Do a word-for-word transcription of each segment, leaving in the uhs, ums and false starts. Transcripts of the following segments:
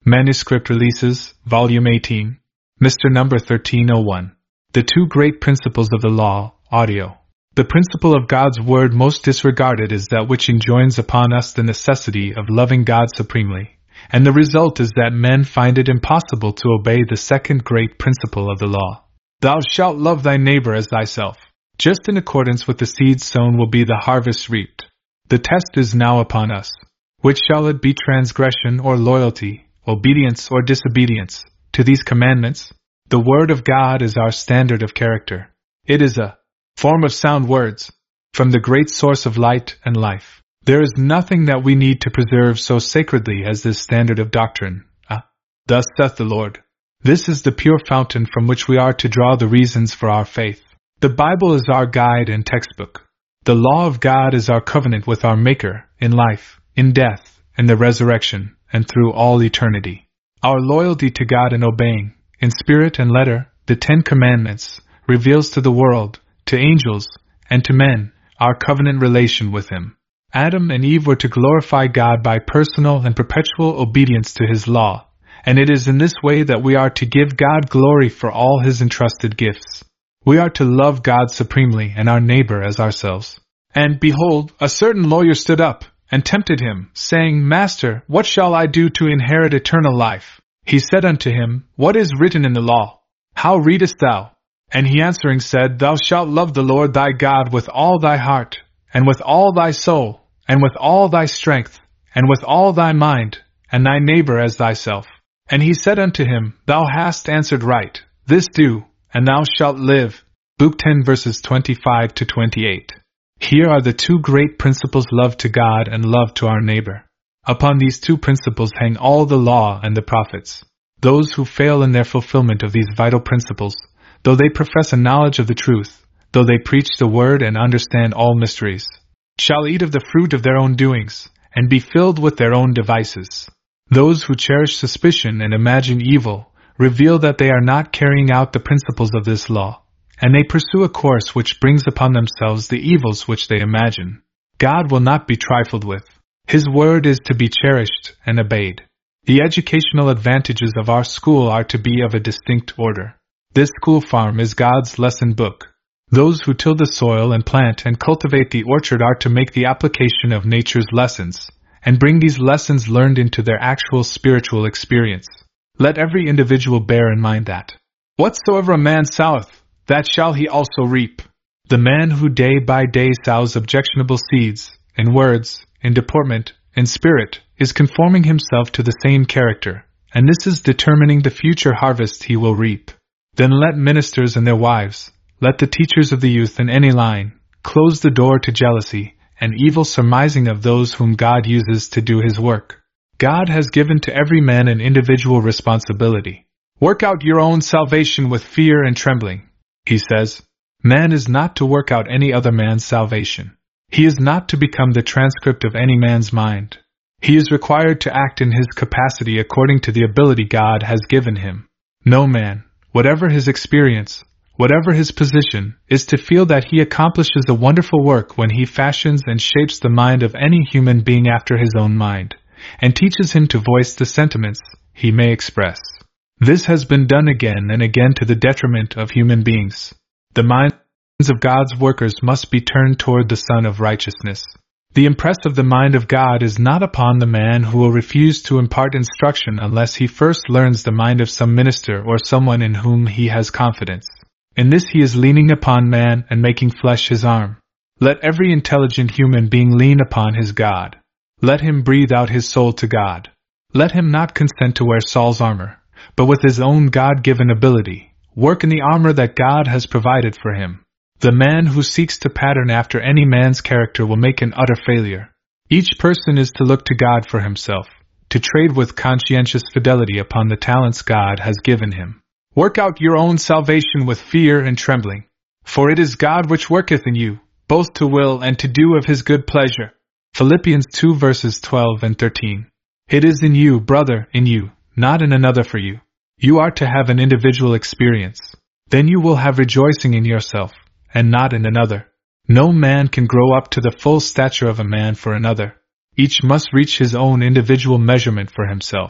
Manuscript Releases, Volume eighteen, Mister Number thirteen oh one. The Two Great Principles of the Law, Audio. The principle of God's Word most disregarded is that which enjoins upon us the necessity of loving God supremely, and the result is that men find it impossible to obey the second great principle of the law. Thou shalt love thy neighbor as thyself. Just in accordance with the seed sown will be the harvest reaped. The test is now upon us. Which shall it be, transgression or loyalty, obedience or disobedience, to these commandments? The Word of God is our standard of character. It is a form of sound words, from the great source of light and life. There is nothing that we need to preserve so sacredly as this standard of doctrine. Ah, thus saith the Lord. This is the pure fountain from which we are to draw the reasons for our faith. The Bible is our guide and textbook. The law of God is our covenant with our Maker, in life, in death, in the resurrection, and through all eternity. Our loyalty to God in obeying, in spirit and letter, the Ten Commandments, reveals to the world, to angels, and to men, our covenant relation with Him. Adam and Eve were to glorify God by personal and perpetual obedience to His law, and it is in this way that we are to give God glory for all His entrusted gifts. We are to love God supremely and our neighbor as ourselves. And behold, a certain lawyer stood up and tempted him, saying, Master, what shall I do to inherit eternal life? He said unto him, What is written in the law? How readest thou? And he answering said, Thou shalt love the Lord thy God with all thy heart, and with all thy soul, and with all thy strength, and with all thy mind, and thy neighbor as thyself. And he said unto him, Thou hast answered right. This do, and thou shalt live. Luke ten verses twenty-five to twenty-eight. Here are the two great principles: love to God and love to our neighbor. Upon these two principles hang all the law and the prophets. Those who fail in their fulfillment of these vital principles, though they profess a knowledge of the truth, though they preach the word and understand all mysteries, shall eat of the fruit of their own doings, and be filled with their own devices. Those who cherish suspicion and imagine evil reveal that they are not carrying out the principles of this law, and they pursue a course which brings upon themselves the evils which they imagine. God will not be trifled with. His word is to be cherished and obeyed. The educational advantages of our school are to be of a distinct order. This school farm is God's lesson book. Those who till the soil and plant and cultivate the orchard are to make the application of nature's lessons, and bring these lessons learned into their actual spiritual experience. Let every individual bear in mind that whatsoever a man soweth, that shall he also reap. The man who day by day sows objectionable seeds, in words, in deportment, in spirit, is conforming himself to the same character, and this is determining the future harvest he will reap. Then let ministers and their wives, let the teachers of the youth in any line, close the door to jealousy and evil surmising of those whom God uses to do His work. God has given to every man an individual responsibility. Work out your own salvation with fear and trembling, He says. Man is not to work out any other man's salvation. He is not to become the transcript of any man's mind. He is required to act in his capacity according to the ability God has given him. No man, whatever his experience, whatever his position, is to feel that he accomplishes a wonderful work when he fashions and shapes the mind of any human being after his own mind, and teaches him to voice the sentiments he may express. This has been done again and again to the detriment of human beings. The minds of God's workers must be turned toward the Son of Righteousness. The impress of the mind of God is not upon the man who will refuse to impart instruction unless he first learns the mind of some minister or someone in whom he has confidence. In this he is leaning upon man and making flesh his arm. Let every intelligent human being lean upon his God. Let him breathe out his soul to God. Let him not consent to wear Saul's armor, but with his own God-given ability, work in the armor that God has provided for him. The man who seeks to pattern after any man's character will make an utter failure. Each person is to look to God for himself, to trade with conscientious fidelity upon the talents God has given him. Work out your own salvation with fear and trembling, for it is God which worketh in you, both to will and to do of His good pleasure. Philippians two verses twelve and thirteen. It is in you, brother, in you, not in another for you. You are to have an individual experience. Then you will have rejoicing in yourself, and not in another. No man can grow up to the full stature of a man for another. Each must reach his own individual measurement for himself.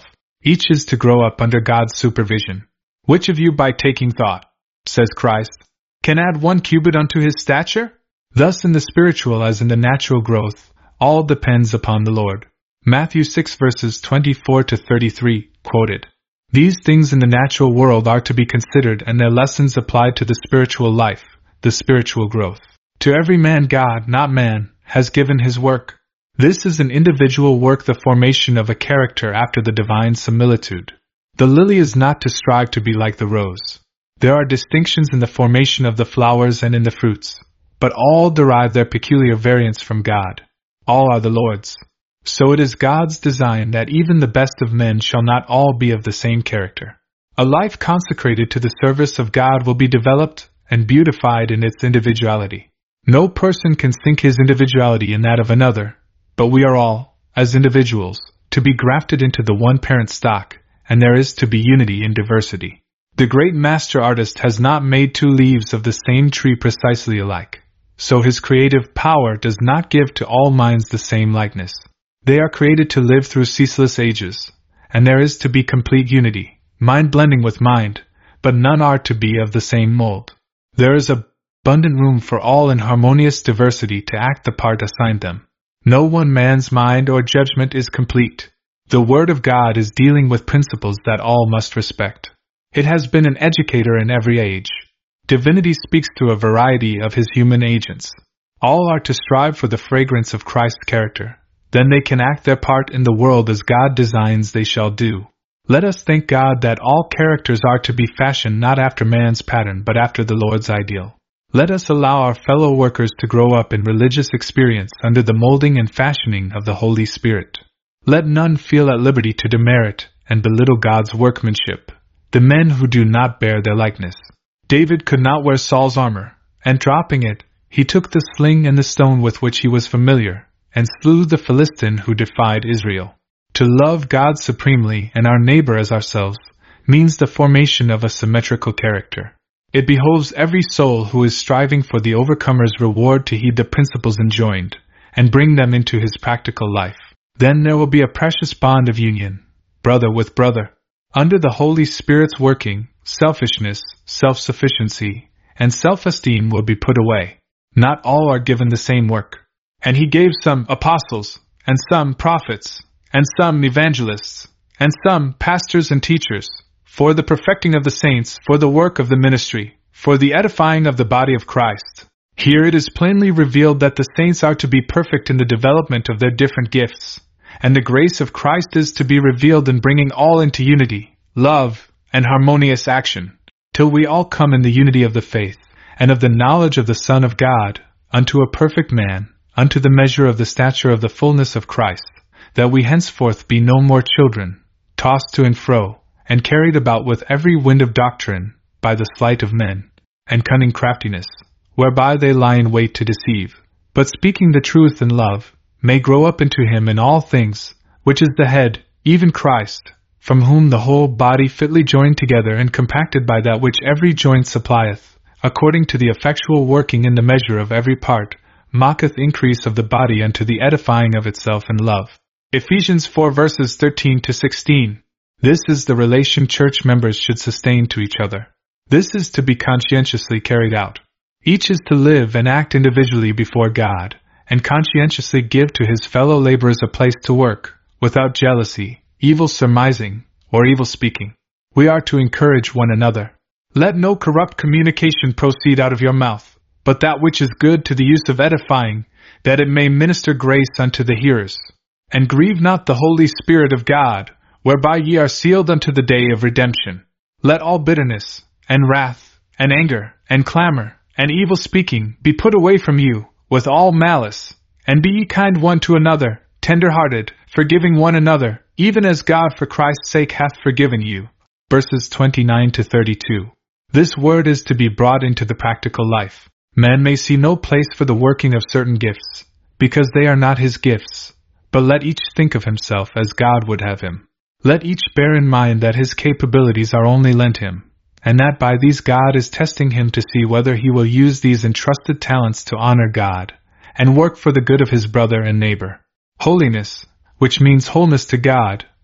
Each is to grow up under God's supervision. Which of you by taking thought, says Christ, can add one cubit unto his stature? Thus in the spiritual as in the natural growth, all depends upon the Lord. Matthew six verses twenty-four to thirty-three, quoted. These things in the natural world are to be considered and their lessons applied to the spiritual life, the spiritual growth. To every man God, not man, has given his work. This is an individual work, the formation of a character after the divine similitude. The lily is not to strive to be like the rose. There are distinctions in the formation of the flowers and in the fruits, but all derive their peculiar variance from God. All are the Lord's. So it is God's design that even the best of men shall not all be of the same character. A life consecrated to the service of God will be developed and beautified in its individuality. No person can sink his individuality in that of another, but we are all, as individuals, to be grafted into the one parent stock, and there is to be unity in diversity. The great master artist has not made two leaves of the same tree precisely alike, so his creative power does not give to all minds the same likeness. They are created to live through ceaseless ages, and there is to be complete unity, mind blending with mind, but none are to be of the same mold. There is abundant room for all in harmonious diversity to act the part assigned them. No one man's mind or judgment is complete. The Word of God is dealing with principles that all must respect. It has been an educator in every age. Divinity speaks through a variety of his human agents. All are to strive for the fragrance of Christ's character. Then they can act their part in the world as God designs they shall do. Let us thank God that all characters are to be fashioned not after man's pattern but after the Lord's ideal. Let us allow our fellow workers to grow up in religious experience under the molding and fashioning of the Holy Spirit. Let none feel at liberty to demerit and belittle God's workmanship, the men who do not bear their likeness. David could not wear Saul's armor, and dropping it, he took the sling and the stone with which he was familiar, and slew the Philistine who defied Israel. To love God supremely and our neighbor as ourselves means the formation of a symmetrical character. It behoves every soul who is striving for the overcomer's reward to heed the principles enjoined, and bring them into his practical life. Then there will be a precious bond of union, brother with brother. Under the Holy Spirit's working, selfishness, self-sufficiency, and self-esteem will be put away. Not all are given the same work. And he gave some apostles, and some prophets, and some evangelists, and some pastors and teachers, for the perfecting of the saints, for the work of the ministry, for the edifying of the body of Christ. Here it is plainly revealed that the saints are to be perfect in the development of their different gifts, and the grace of Christ is to be revealed in bringing all into unity, love, and harmonious action, till we all come in the unity of the faith, and of the knowledge of the Son of God, unto a perfect man, unto the measure of the stature of the fullness of Christ, that we henceforth be no more children, tossed to and fro, and carried about with every wind of doctrine, by the sleight of men, and cunning craftiness, whereby they lie in wait to deceive, but speaking the truth in love, may grow up into him in all things, which is the head, even Christ, from whom the whole body fitly joined together and compacted by that which every joint supplieth, according to the effectual working in the measure of every part, mocketh increase of the body unto the edifying of itself in love. Ephesians four verses thirteen to sixteen. This is the relation church members should sustain to each other. This is to be conscientiously carried out. Each is to live and act individually before God, and conscientiously give to his fellow laborers a place to work, without jealousy, evil surmising, or evil speaking. We are to encourage one another. Let no corrupt communication proceed out of your mouth, but that which is good to the use of edifying, that it may minister grace unto the hearers. And grieve not the Holy Spirit of God, whereby ye are sealed unto the day of redemption. Let all bitterness, and wrath, and anger, and clamor, and evil speaking be put away from you, with all malice, and be ye kind one to another, tender-hearted, forgiving one another, even as God for Christ's sake hath forgiven you. Verses twenty-nine to thirty-two. This word is to be brought into the practical life. Man may see no place for the working of certain gifts, because they are not his gifts, but let each think of himself as God would have him. Let each bear in mind that his capabilities are only lent him, and that by these God is testing him to see whether he will use these entrusted talents to honor God, and work for the good of his brother and neighbor. Holiness, which means wholeness to God,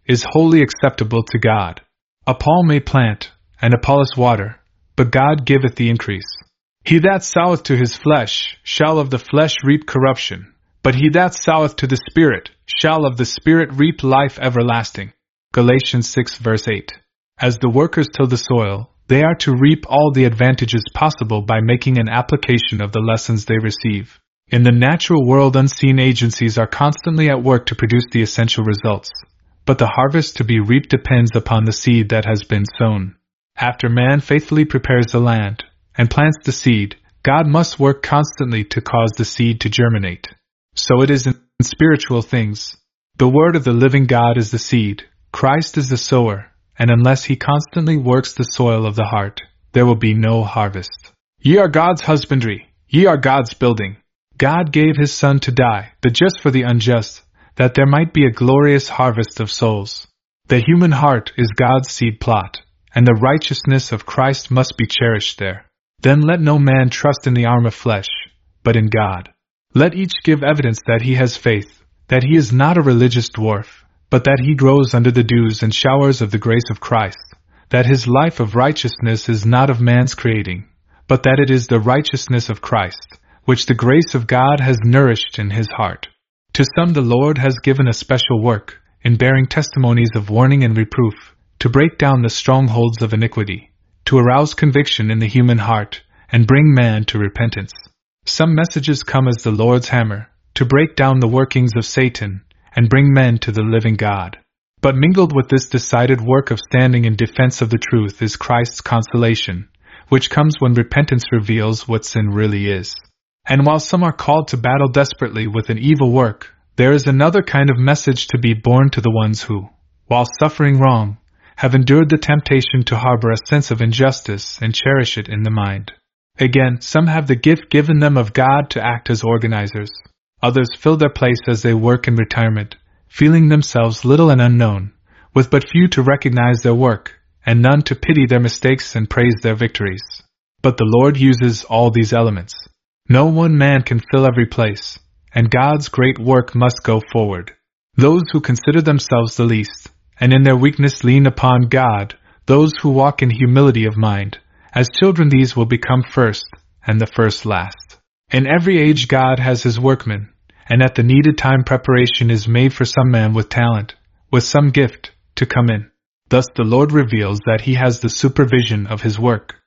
is wholly acceptable to God. A Paul may plant, and Apollos water, but God giveth the increase. He that soweth to his flesh shall of the flesh reap corruption, but he that soweth to the Spirit shall of the Spirit reap life everlasting. Galatians six verse eight. As the workers till the soil, they are to reap all the advantages possible by making an application of the lessons they receive. In the natural world, unseen agencies are constantly at work to produce the essential results, but the harvest to be reaped depends upon the seed that has been sown. After man faithfully prepares the land and plants the seed, God must work constantly to cause the seed to germinate. So it is in spiritual things. The word of the living God is the seed, Christ is the sower, and unless he constantly works the soil of the heart, there will be no harvest. Ye are God's husbandry, ye are God's building. God gave his Son to die, the just for the unjust, that there might be a glorious harvest of souls. The human heart is God's seed plot, and the righteousness of Christ must be cherished there. Then let no man trust in the arm of flesh, but in God. Let each give evidence that he has faith, that he is not a religious dwarf, but that he grows under the dews and showers of the grace of Christ, that his life of righteousness is not of man's creating, but that it is the righteousness of Christ, which the grace of God has nourished in his heart. To some the Lord has given a special work, in bearing testimonies of warning and reproof, to break down the strongholds of iniquity, to arouse conviction in the human heart, and bring man to repentance. Some messages come as the Lord's hammer, to break down the workings of Satan, and bring men to the living God. But mingled with this decided work of standing in defense of the truth is Christ's consolation, which comes when repentance reveals what sin really is. And while some are called to battle desperately with an evil work, there is another kind of message to be borne to the ones who, while suffering wrong, have endured the temptation to harbor a sense of injustice and cherish it in the mind. Again, some have the gift given them of God to act as organizers. Others fill their place as they work in retirement, feeling themselves little and unknown, with but few to recognize their work, and none to pity their mistakes and praise their victories. But the Lord uses all these elements. No one man can fill every place, and God's great work must go forward. Those who consider themselves the least, and in their weakness lean upon God, those who walk in humility of mind, as children these will become first, and the first last. In every age God has his workmen, and at the needed time preparation is made for some man with talent, with some gift, to come in. Thus the Lord reveals that he has the supervision of his work.